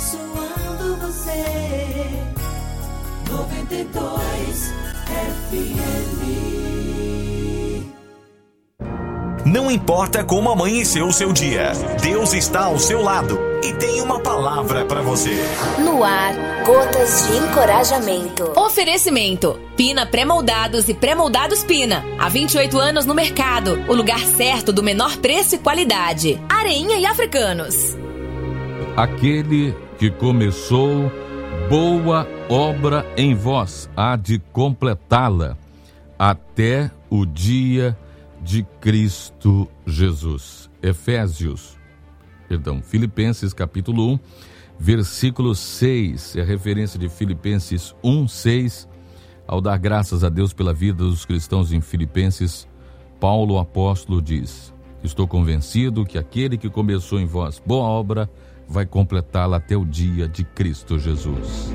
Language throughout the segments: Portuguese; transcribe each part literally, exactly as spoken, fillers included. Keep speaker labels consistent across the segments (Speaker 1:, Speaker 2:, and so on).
Speaker 1: abençoando você. noventa e dois F M.
Speaker 2: Não importa como amanheceu o seu dia, Deus está ao seu lado e tem uma palavra para você.
Speaker 3: No ar, gotas de encorajamento.
Speaker 4: Oferecimento: Pina Pré-Moldados e Pré-Moldados Pina. Há vinte e oito anos no mercado. O lugar certo do menor preço e qualidade. Areinha e Africanos.
Speaker 5: Aquele que começou boa obra em vós há de completá-la até o dia de Cristo Jesus. Efésios, perdão, Filipenses capítulo um, versículo seis, é referência de Filipenses um, seis. Ao dar graças a Deus pela vida dos cristãos em Filipenses, Paulo, o apóstolo, diz: estou convencido que aquele que começou em vós boa obra vai completá-la até o dia de Cristo Jesus.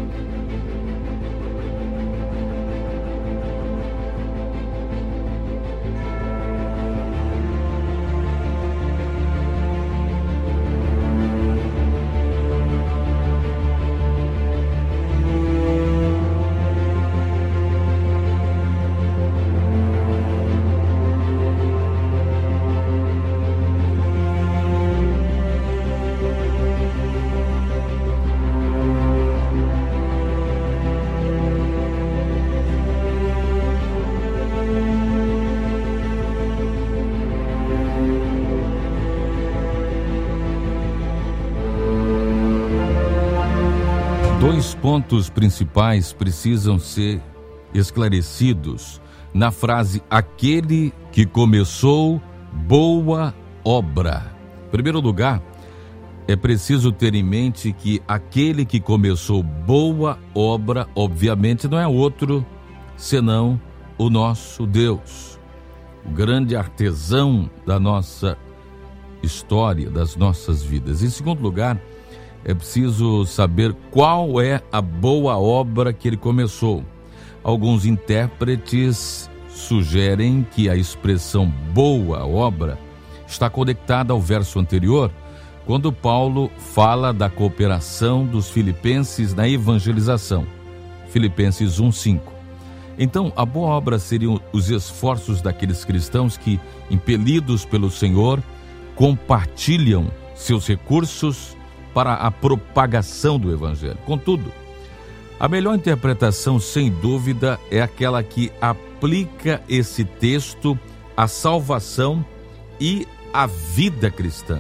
Speaker 5: Dois pontos principais precisam ser esclarecidos na frase aquele que começou boa obra. Em primeiro lugar, é preciso ter em mente que aquele que começou boa obra, obviamente, não é outro senão o nosso Deus, o grande artesão da nossa história, das nossas vidas. Em segundo lugar, é preciso saber qual é a boa obra que ele começou. Alguns intérpretes sugerem que a expressão boa obra está conectada ao verso anterior, quando Paulo fala da cooperação dos filipenses na evangelização. Filipenses um, cinco. Então, a boa obra seriam os esforços daqueles cristãos que, impelidos pelo Senhor, compartilham seus recursos para a propagação do Evangelho. Contudo, a melhor interpretação, sem dúvida, é aquela que aplica esse texto à salvação e à vida cristã.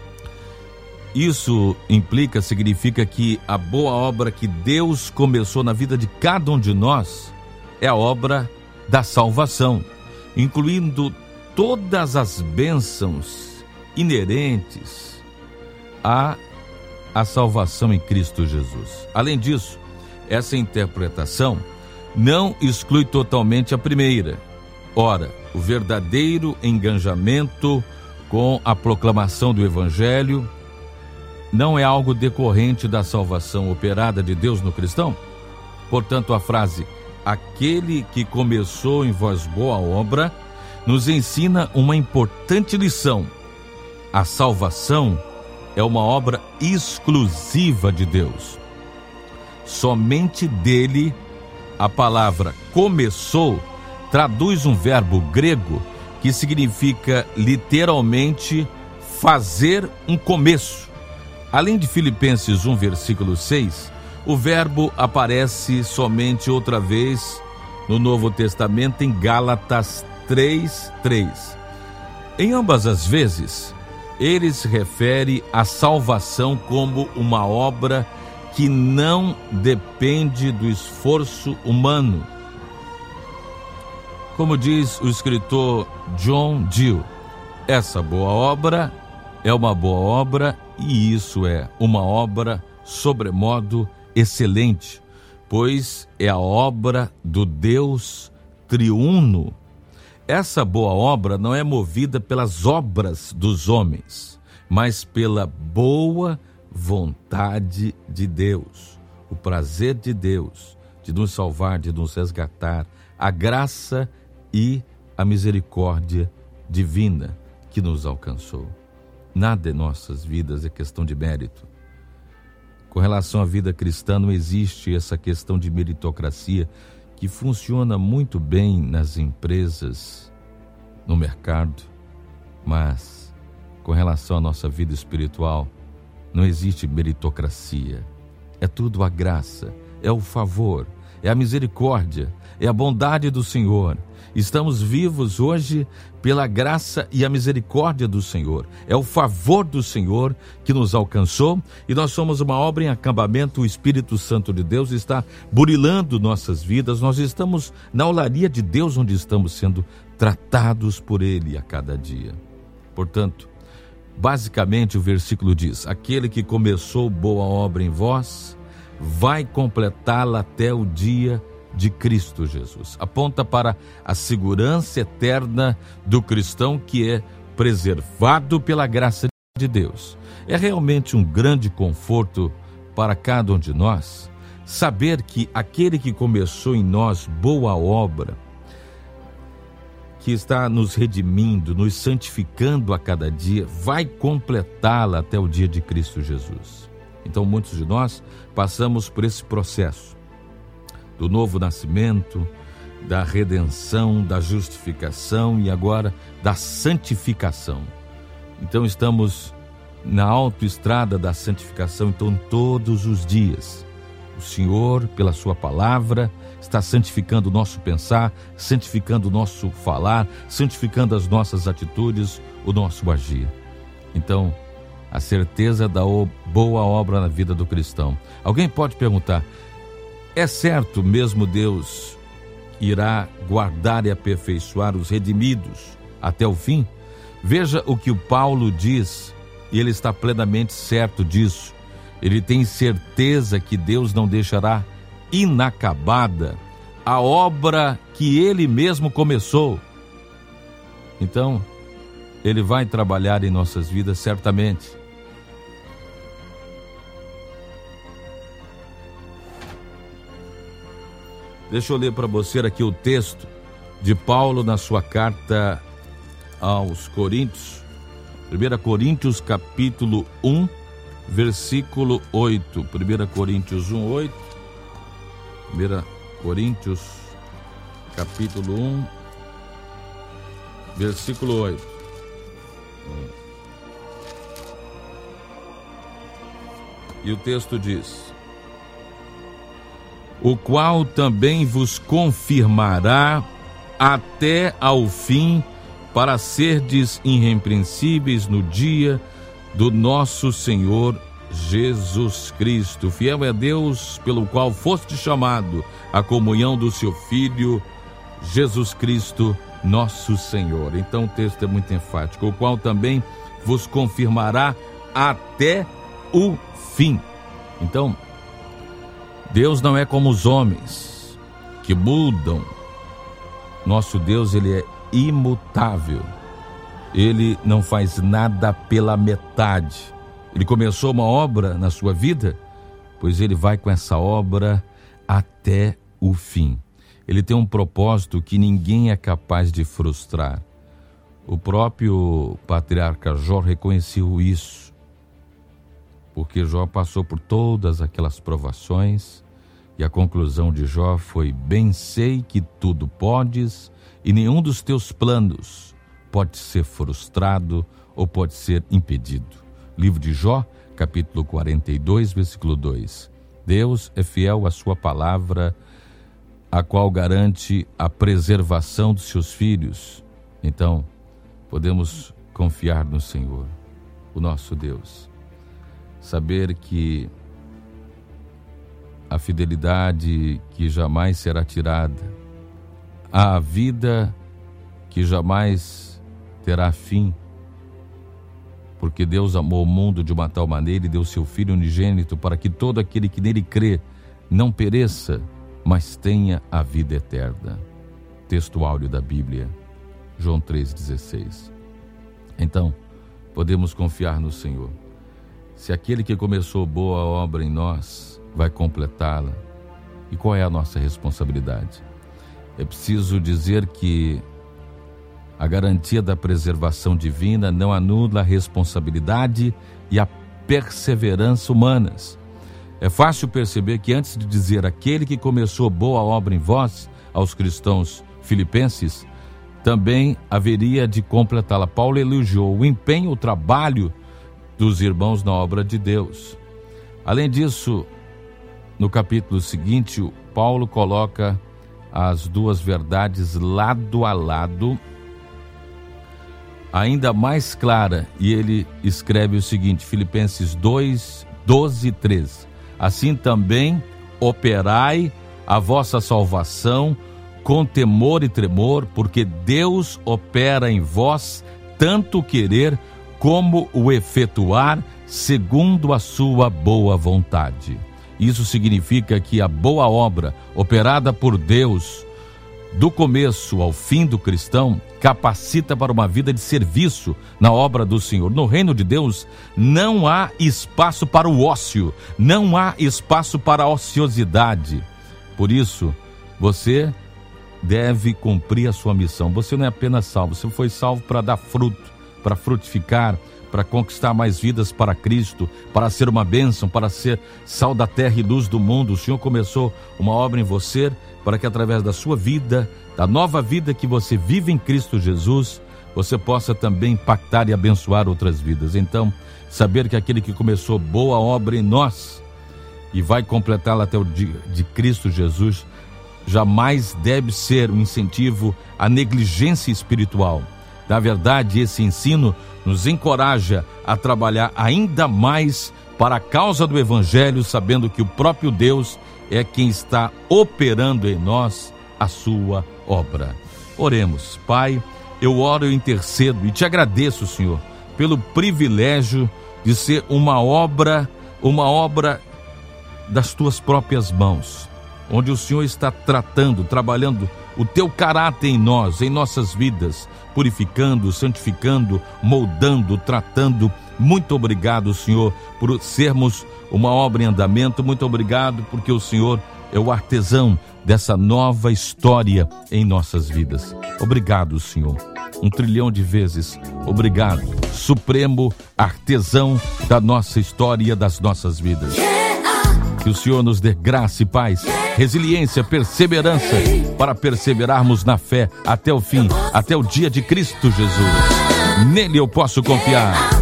Speaker 5: Isso implica, significa que a boa obra que Deus começou na vida de cada um de nós é a obra da salvação, incluindo todas as bênçãos inerentes a a salvação em Cristo Jesus. Além disso, essa interpretação não exclui totalmente a primeira. Ora, o verdadeiro engajamento com a proclamação do Evangelho não é algo decorrente da salvação operada de Deus no cristão? Portanto, a frase aquele que começou em vós boa obra nos ensina uma importante lição. A salvação é uma obra exclusiva de Deus. Somente dele, a palavra começou traduz um verbo grego que significa literalmente fazer um começo. Além de Filipenses um, versículo seis, o verbo aparece somente outra vez no Novo Testamento em Gálatas três, três. Em ambas as vezes, ele se refere à salvação como uma obra que não depende do esforço humano. Como diz o escritor John Gill, essa boa obra é uma boa obra e isso é uma obra sobremodo excelente, pois é a obra do Deus triuno. Essa boa obra não é movida pelas obras dos homens, mas pela boa vontade de Deus, o prazer de Deus de nos salvar, de nos resgatar, a graça e a misericórdia divina que nos alcançou. Nada em nossas vidas é questão de mérito. com relação à vida cristã, não existe essa questão de meritocracia que funciona muito bem nas empresas, no mercado, mas com relação à nossa vida espiritual, não existe meritocracia. É tudo a graça, é o favor, é a misericórdia, é a bondade do Senhor. Estamos vivos hoje pela graça e a misericórdia do Senhor. É o favor do Senhor que nos alcançou e nós somos uma obra em acabamento. O Espírito Santo de Deus está burilando nossas vidas. Nós estamos na olaria de Deus, onde estamos sendo tratados por Ele a cada dia. Portanto, basicamente o versículo diz: aquele que começou boa obra em vós vai completá-la até o dia de Cristo Jesus. Aponta para a segurança eterna do cristão que é preservado pela graça de Deus. É realmente um grande conforto para cada um de nós saber que aquele que começou em nós boa obra, que está nos redimindo, nos santificando a cada dia, vai completá-la até o dia de Cristo Jesus. Então muitos de nós passamos por esse processo do novo nascimento, da redenção, da justificação e agora da santificação. Então estamos na autoestrada da santificação. Então todos os dias o Senhor, pela sua palavra, está santificando o nosso pensar, santificando o nosso falar, santificando as nossas atitudes, o nosso agir. Então, a certeza da boa obra na vida do cristão. Alguém pode perguntar: é certo mesmo Deus irá guardar e aperfeiçoar os redimidos até o fim? Veja o que o Paulo diz, e ele está plenamente certo disso. Ele tem certeza que Deus não deixará inacabada a obra que ele mesmo começou. Então, ele vai trabalhar em nossas vidas certamente. Deixa eu ler para você aqui o texto de Paulo na sua carta aos Coríntios. primeira Coríntios capítulo um, versículo oito. primeira Coríntios um, oito. primeira Coríntios capítulo um, versículo oito. E o texto diz: o qual também vos confirmará até ao fim, para serdes irrepreensíveis no dia do nosso Senhor Jesus Cristo. Fiel é Deus, pelo qual foste chamado à comunhão do seu Filho, Jesus Cristo, nosso Senhor. Então o texto é muito enfático: o qual também vos confirmará até o fim. Então, Deus não é como os homens que mudam. Nosso Deus, ele é imutável. Ele não faz nada pela metade. Ele começou uma obra na sua vida, pois ele vai com essa obra até o fim. Ele tem um propósito que ninguém é capaz de frustrar. O próprio patriarca Jó reconheceu isso, porque Jó passou por todas aquelas provações e a conclusão de Jó foi: bem sei que tudo podes e nenhum dos teus planos pode ser frustrado ou pode ser impedido. Livro de Jó, capítulo quarenta e dois, versículo dois. Deus é fiel à sua palavra, a qual garante a preservação dos seus filhos. Então, podemos confiar no Senhor, o nosso Deus. Saber que a fidelidade que jamais será tirada, a vida que jamais terá fim, porque Deus amou o mundo de uma tal maneira e deu seu Filho unigênito para que todo aquele que nele crê não pereça, mas tenha a vida eterna. Texto áureo da Bíblia, João três, dezesseis. Então, podemos confiar no Senhor. Se aquele que começou boa obra em nós vai completá-la. E qual é a nossa responsabilidade? É preciso dizer que a garantia da preservação divina não anula a responsabilidade e a perseverança humanas. É fácil perceber que antes de dizer aquele que começou boa obra em vós, aos cristãos filipenses, também haveria de completá-la. Paulo elogiou o empenho, o trabalho dos irmãos na obra de Deus. Além disso, no capítulo seguinte, Paulo coloca as duas verdades lado a lado, ainda mais clara, e ele escreve o seguinte, Filipenses dois, doze e treze. Assim também operai a vossa salvação com temor e tremor, porque Deus opera em vós tanto o querer como o efetuar segundo a sua boa vontade. Isso significa que a boa obra operada por Deus, do começo ao fim do cristão, capacita para uma vida de serviço na obra do Senhor. No reino de Deus não há espaço para o ócio, não há espaço para a ociosidade. Por isso, você deve cumprir a sua missão. Você não é apenas salvo, você foi salvo para dar fruto, para frutificar, para conquistar mais vidas para Cristo, para ser uma bênção, para ser sal da terra e luz do mundo. O Senhor começou uma obra em você para que através da sua vida, da nova vida que você vive em Cristo Jesus, você possa também impactar e abençoar outras vidas. Então, saber que aquele que começou boa obra em nós e vai completá-la até o dia de Cristo Jesus, jamais deve ser um incentivo à negligência espiritual. Na verdade, esse ensino nos encoraja a trabalhar ainda mais para a causa do Evangelho, sabendo que o próprio Deus é quem está operando em nós a sua obra. Oremos. Pai, eu oro e intercedo e te agradeço, Senhor, pelo privilégio de ser uma obra, uma obra das tuas próprias mãos, onde o Senhor está tratando, trabalhando o teu caráter em nós, em nossas vidas, purificando, santificando, moldando, tratando. Muito obrigado, Senhor, por sermos uma obra em andamento. Muito obrigado porque o Senhor é o artesão dessa nova história em nossas vidas. Obrigado, Senhor. Um trilhão de vezes obrigado, supremo artesão da nossa história, das nossas vidas. Que o Senhor nos dê graça e paz, resiliência, perseverança, para perseverarmos na fé até o fim, até o dia de Cristo Jesus. Nele eu posso confiar.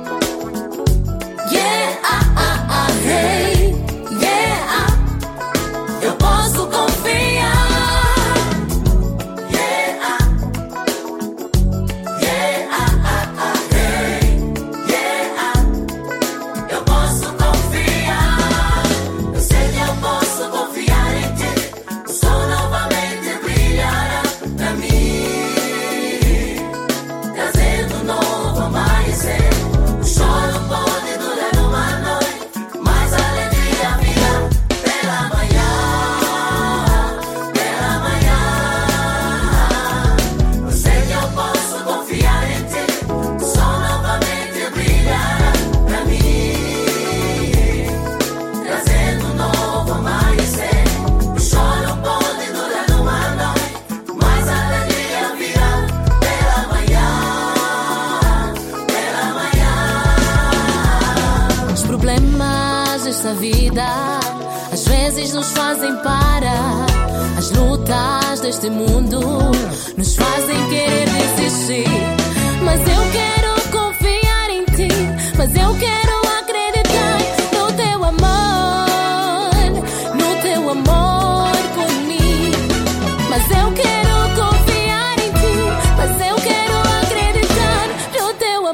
Speaker 6: Às vezes nos fazem parar, as lutas deste mundo nos fazem querer desistir. Mas eu quero confiar em ti, mas eu quero acreditar no teu amor, no teu amor por mim. Mas eu quero confiar em ti, mas eu quero acreditar no teu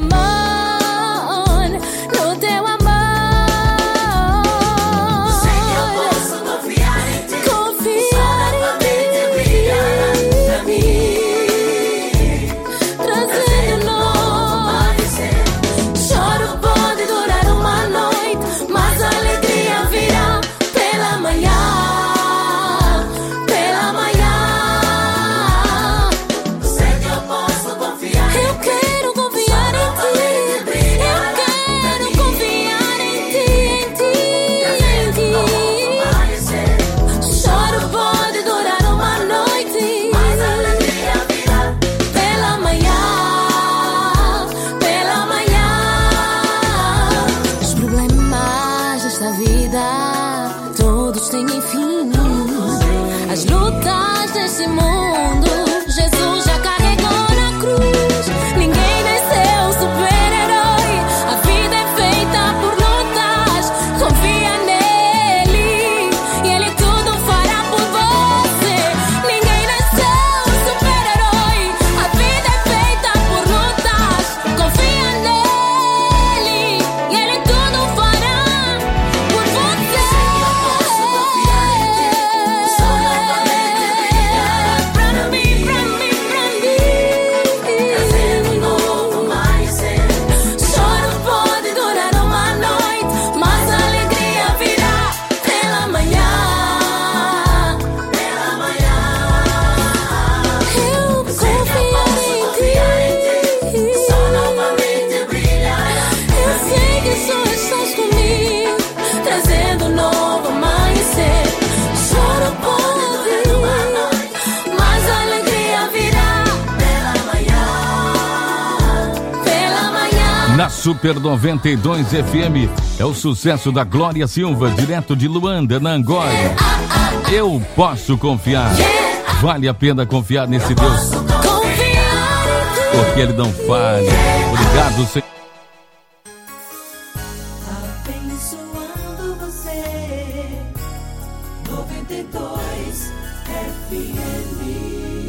Speaker 6: amor, no teu amor. Vida têm fim. As lutas desse mundo, Jesus já carregou na cruz. Ninguém nasceu super-herói. A vida é feita por lutas. Confia nele e ele tudo fará por você. Ninguém nasceu super-herói. A vida é feita por lutas. Confia nele e ele tudo fará por você. Pra mim, pra mim, pra mim, trazendo um novo amanhecer. Choro pode durar uma noite, mas a alegria virá pela manhã. Pela manhã. Eu confiar em ti, só novamente brilhar. Eu sei que só estás comigo, trazendo um novo amanhecer. Choro pode durar uma noite, mas a alegria virá pela manhã. Pela manhã.
Speaker 5: Na Super noventa e dois F M é o sucesso da Glória Silva, direto de Luanda, na Angola. Eu posso confiar. Vale a pena confiar nesse Deus,
Speaker 6: Confiar em ti.
Speaker 5: porque Ele não falha. Obrigado, Senhor.
Speaker 1: Abençoando você. noventa e dois F M.